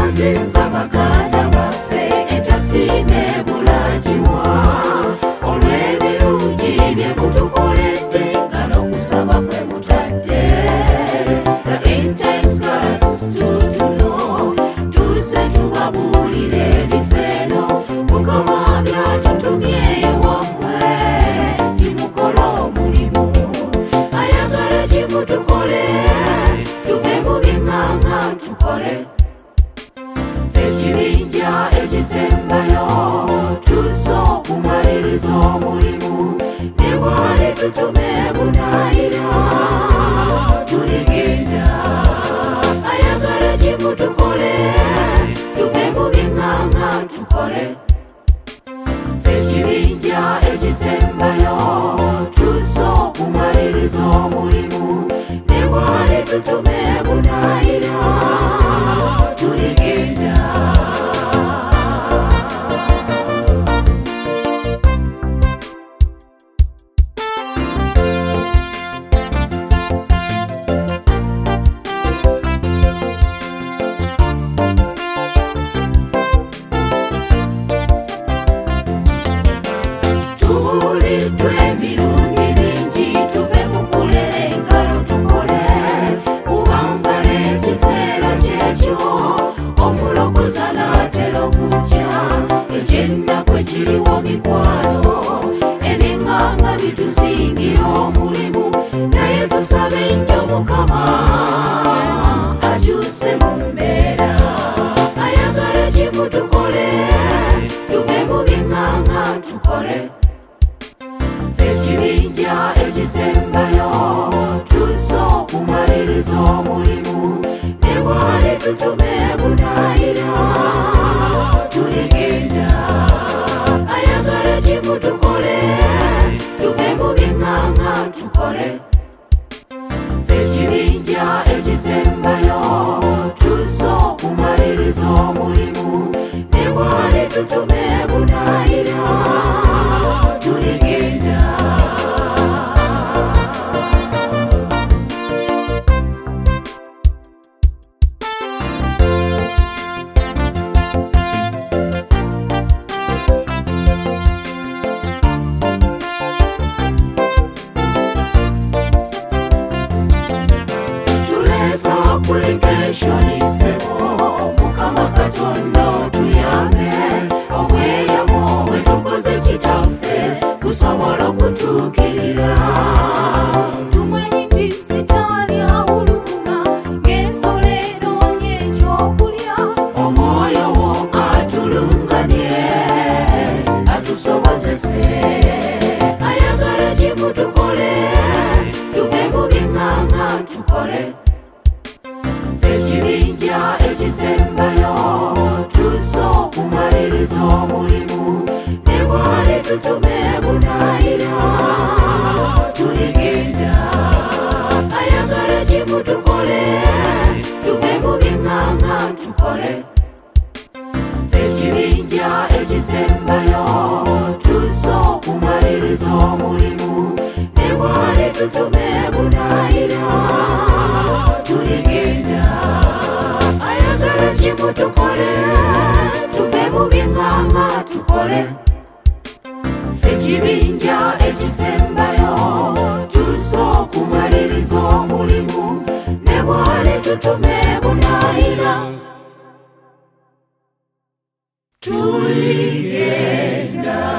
tugonzizza baganda baffe entasiime bulagiwa olw'ebirungi bye mutukoledde nga n'okusaba kwe mutadde. In times past tutuno tuse tubabuulire ebifeeno Mukama byatutumye ewammwe timukole omulimu ayagala kimutukole tuve mu biŋŋaŋŋa tukole ekibinja ekisembayo tusse okumaliriza omulimu ne bwali tutume bunaayira tuligenda ayagala kimutukole tuve mu biŋŋaŋŋa tukole ekibinja ekisembayo tusse okumaliriza omulimu ne bwali tutume bunaayira tuligenda. Tubuuliddwa emirundi mingi tuve mu kulera engalo tukole kubanga n'ekiseera kyekyo omulokozi anaatera okujja ekyennaku ekiriwo mikwano ebiŋŋaŋŋa bitusingira omulimu naye tusabe nnyo Mukama akyuse mu mbeera ayagala kimutukole tuve mu biŋŋaŋŋa tukole ekibinja ekisembayo tusse okumaliriza omulimu ne bwali tutume bunaayira tuligenda ayagala kimutukole tuve mu biŋŋaŋŋa tukole ekibinja ekisembayo tusse okumaliriza omulimu ne bwali tutume bunaayira tuligenda. Tulesa application isebo Mukama Katonda otuyambe obweyamo bwe tukoze kitaffe kusobola okutuukirira. Tumanyi nti sitaani awuluguma ng'ensolo enoonya ekyokulya omwoyo wo atulunganye atusobozese ayagala kimutukole tuve mu biŋŋaŋŋa tukole ekibinja ekisembayo tusse okumaliriza omulimu ne bwali tutume bunaayira tuligenda ayagala kimutukole tuve mu biŋŋaŋŋa tukole ekibinja ekisembayo tusse okumaliriza omulimu ne bwali tutume bunaayira tuligenda ayagala kimutukole tuve mu biŋŋaŋŋa tukole ekibinja ekisembayo tusse okumaliriza omulimu ne bwali tutume bunaayira tuligenda.